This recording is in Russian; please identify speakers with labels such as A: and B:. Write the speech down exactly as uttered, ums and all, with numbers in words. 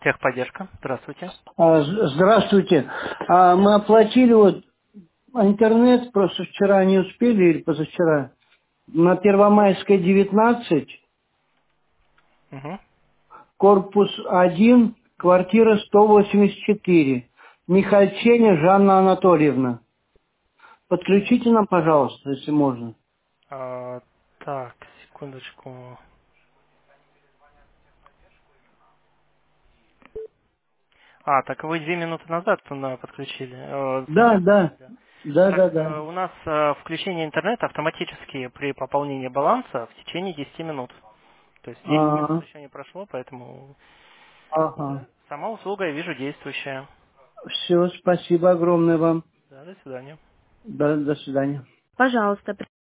A: Техподдержка. Здравствуйте.
B: А, з- Здравствуйте. А, Мы оплатили вот интернет, просто вчера не успели или позавчера. На Первомайской девятнадцать,
A: Угу.
B: корпус один, квартира сто восемьдесят четыре. Михальченя Жанна Анатольевна. Подключите нам, пожалуйста, если можно.
A: А, так, секундочку. А, так вы две минуты назад на- подключили. Э,
B: Да,
A: Смотрите.
B: да,
A: Да.
B: да,
A: Так,
B: да,
A: э,
B: да.
A: у нас э, включение интернета автоматически при пополнении баланса в течение десяти минут. То есть десять минут
B: Ага,
A: еще не прошло, поэтому
B: ага.
A: сама услуга, я вижу, действующая.
B: Все, спасибо огромное вам.
A: Да, до свидания.
B: Да, до свидания.
C: Пожалуйста,